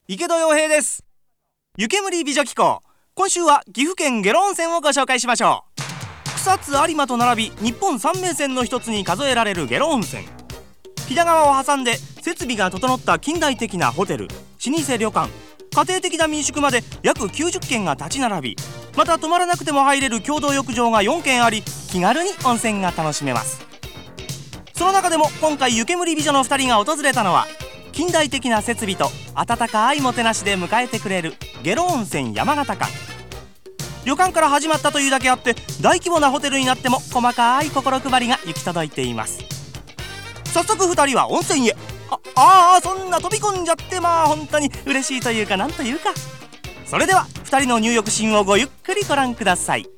池戸洋平です。湯煙美女機構、今週は岐阜県下呂温泉をご紹介しましょう。草津有馬と並び日本三名泉の一つに数えられる下呂温泉。飛騨川を挟んで設備が整った近代的なホテル、老舗旅館、家庭的な民宿まで約90軒が立ち並び、また泊まらなくても入れる共同浴場が4軒あり、気軽に温泉が楽しめます。その中でも今回湯煙美女の2人が訪れたのは、近代的な設備と温かいもてなしで迎えてくれる下呂温泉山形館。旅館から始まったというだけあって、大規模なホテルになっても細かい心配りが行き届いています。早速2人は温泉へ。そんな飛び込んじゃって、本当に嬉しいというかなんというか。それでは2人の入浴シーンをごゆっくりご覧ください。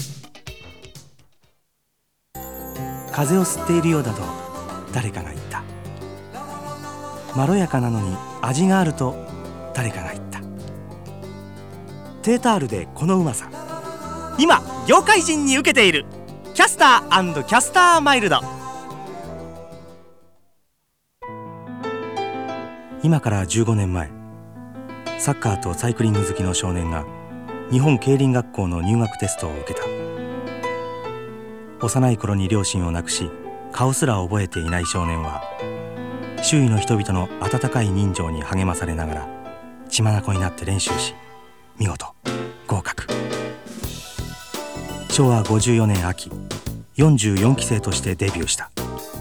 風を吸っているようだと誰かが言った。まろやかなのに味があると誰かが言った。低タールでこのうまさ、今業界人に受けているキャスター&キャスターマイルド。今から15年前、サッカーとサイクリング好きの少年が日本競輪学校の入学テストを受けた。幼い頃に両親を亡くし、顔すら覚えていない少年は周囲の人々の温かい人情に励まされながら血眼になって練習し、見事合格。昭和54年秋、44期生としてデビューした。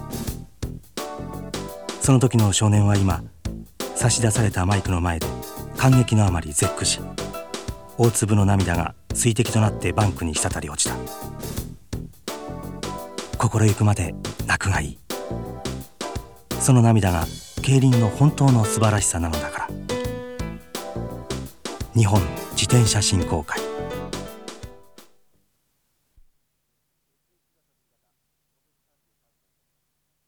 その時の少年は今、差し出されたマイクの前で感激のあまり絶句し、大粒の涙が水滴となってバンクに滴り落ちた。心ゆくまで泣くがいい。その涙が競輪の本当の素晴らしさなのだから。日本自転車振興会。